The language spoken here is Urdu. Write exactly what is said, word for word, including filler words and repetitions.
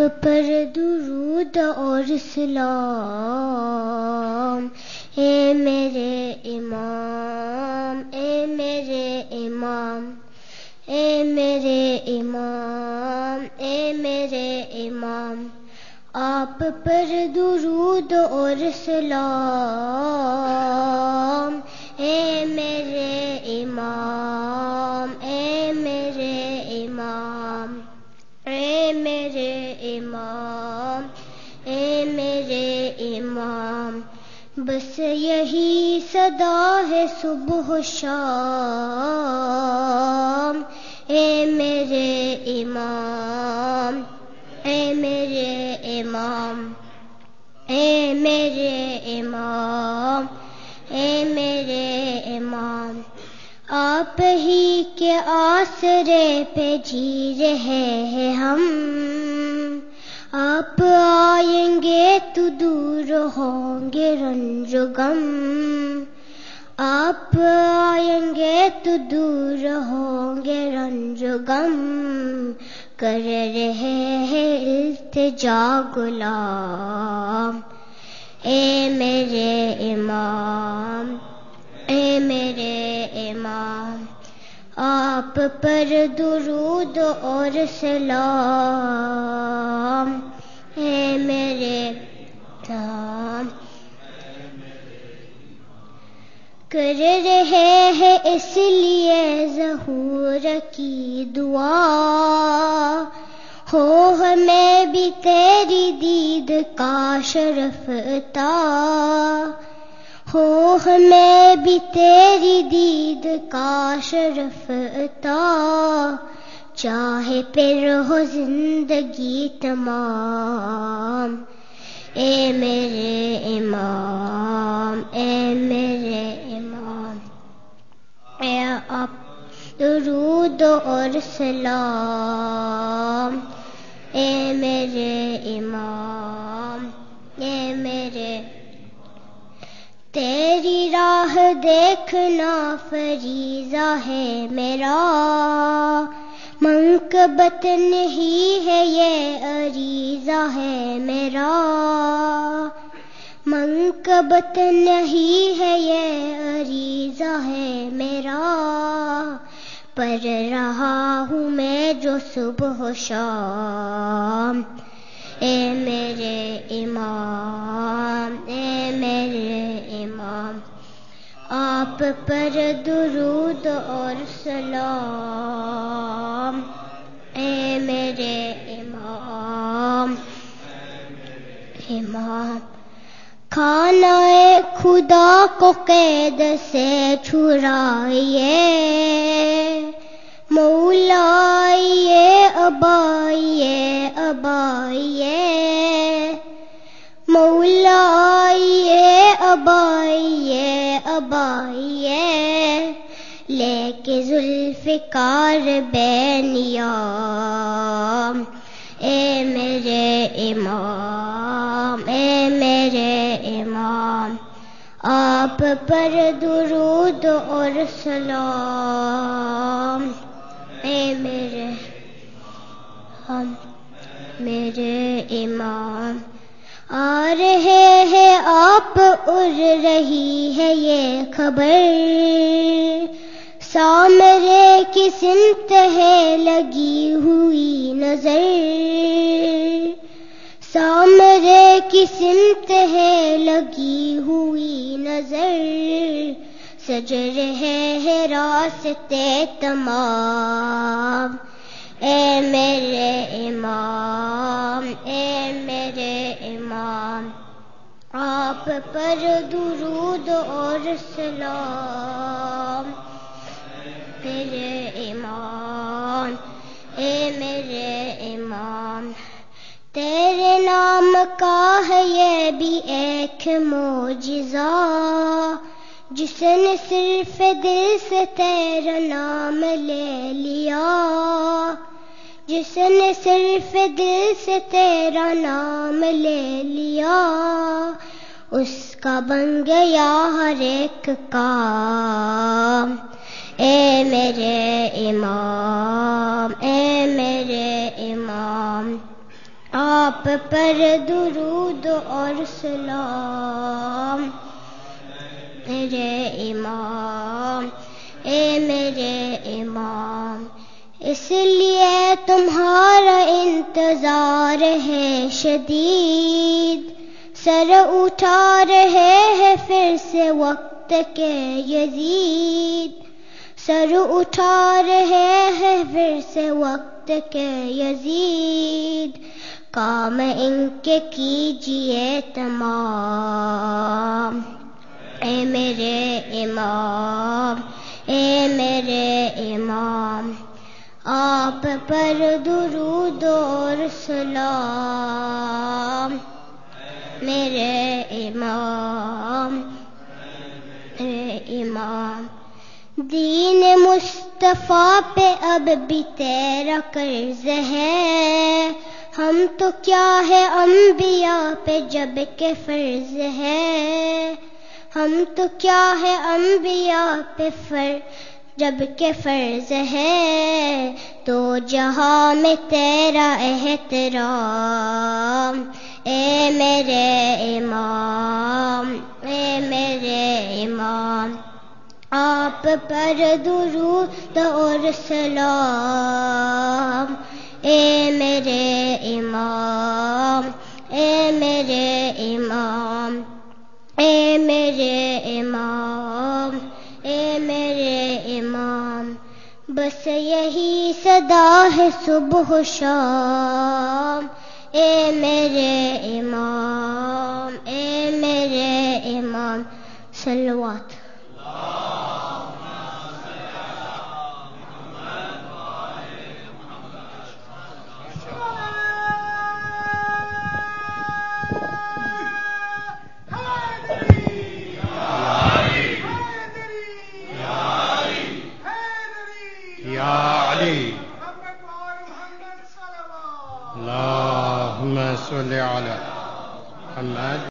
پر درود اور سلام، اے میرے امام، اے میرے امام، اے میرے امام، اے میرے امام، آپ پر درود اور سلام، اے میرے امام، اے میرے امام، اے میرے امام، اے میرے امام، بس یہی صدا ہے صبح و شام، اے میرے امام، اے میرے امام، اے میرے امام، اے میرے امام، آپ ہی کے آسرے پہ جی رہے ہیں ہم، آپ آئیں گے تو دور ہوں گے رنج و غم، آپ آئیں گے تو دور ہوں گے رنج و غم، کر رہے ہیں التجا غلام، اے میرے امام، اے میرے امام، آپ پر درود اور سلام، اے میرے امام، کر رہے ہیں اس لیے ظہور کی دعا، ہو ہمیں بھی تیری دید کا شرف عطا، ہو ہمیں بھی تیری دید کا شرف عطا، چاہے پھر ہو زندگی تمام، اے میرے امام، اے میرے امام، اے آپ درود اور سلام، اے میرے امام، اے میرے، تیری راہ دیکھنا فریضہ ہے میرا، منقبت نہیں ہے یہ عریضہ ہے میرا، منقبت نہیں ہے یہ عریضہ ہے میرا، پڑھ رہا ہوں میں جو صبح و شام، اے میرے امام، اے میرے امام، آپ پر درود اور سلام، اے میرے امام، امام، کھانا خدا کو قید سے چھڑائیے، مولا آئیے، اب آئیے، اب آئیے، مولا آئیے، اب آئیے، اب آئیے، لے کے ذوالفقار بے نیام، اے میرے امام، اے میرے امام، آپ پر درود اور سلام، اے میرے ہم میرے امام، آ رہے ہیں آپ، اڑ رہی ہے یہ خبر، سامرے کی سمت ہے لگی ہوئی نظر، سامرے کی سمت ہے لگی ہوئی نظر، سج رہے ہیں راستے تمام، اے میرے امام، اے میرے امام، آپ پر درود اور سلام، میرے امام، اے میرے امام، تیرے نام کا ہے یہ بھی ایک معجزہ، جس نے صرف دل سے تیرا نام لے لیا، جس نے صرف دل سے تیرا نام لے لیا، اس کا بن گیا ہر ایک کام، اے میرے امام، اے میرے امام، آپ پر درود اور سلام میرے امام، اے میرے امام، اس لیے تمہارا انتظار ہے شدید، سر اٹھا رہے ہیں پھر سے وقت کے یزید، سر اٹھا رہے ہیں پھر سے وقت کے یزید، کام ان کے کیجئے تمام، اے میرے امام، اے میرے امام، آپ پر درود اور سلام میرے امام، میرے امام، دین مصطفیٰ پہ اب بھی تیرا قرض ہے، ہم تو کیا ہے انبیاء پہ جب کہ فرض ہے، ہم تو کیا ہے انبیاء پہ فرض جب کہ فرض ہے، تو جہاں میں تیرا احترام، اے میرے امام، اے میرے امام، آپ پر درود اور سلام، اے میرے امام، اے میرے امام، اے میرے امام، اے میرے امام، بس یہی صدا ہے صبح و شام، اے میرے امام، اے میرے امام، صلوات۔ یا علی اللہم صل علی محمد۔